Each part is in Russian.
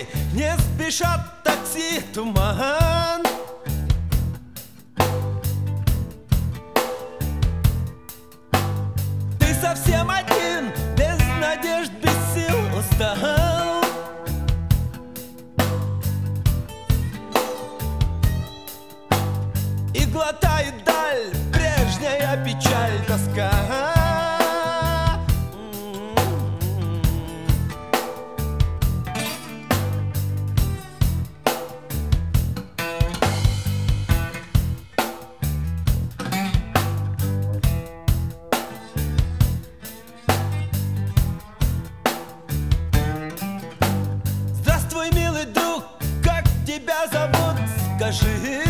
не спешат такси, туман. Ты совсем один, без надежд, без сил устал. И глотает даль прежняя печаль, тоска. Здравствуй, милый друг, как тебя зовут, скажи.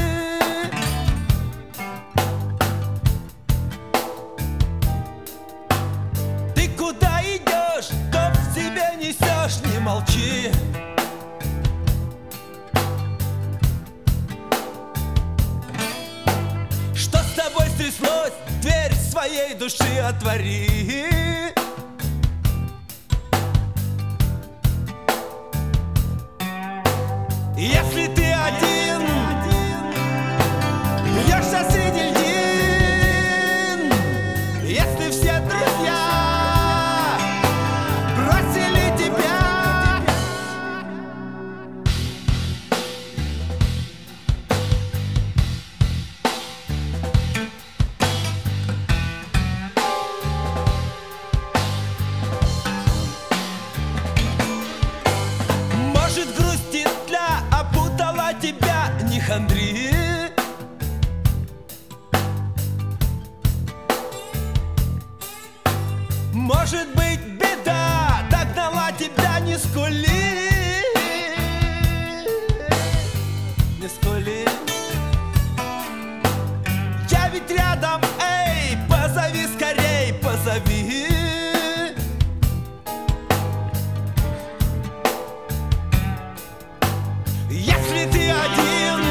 Ты куда идешь, что в себе несешь, не молчи. Что с тобой стряслось, дверь своей души отвори. Если ты один, бьешься среди льдин, если все друзья бросили тебя, может, грустит опутала тебя, не хандри. Может быть, беда догнала тебя, не скули. Не скули. Я ведь рядом, эй, позови скорей, позови. Если ты один,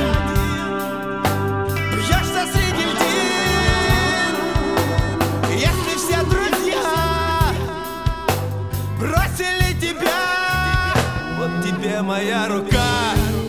бьешься среди льдин, если все друзья бросили тебя, вот тебе моя рука.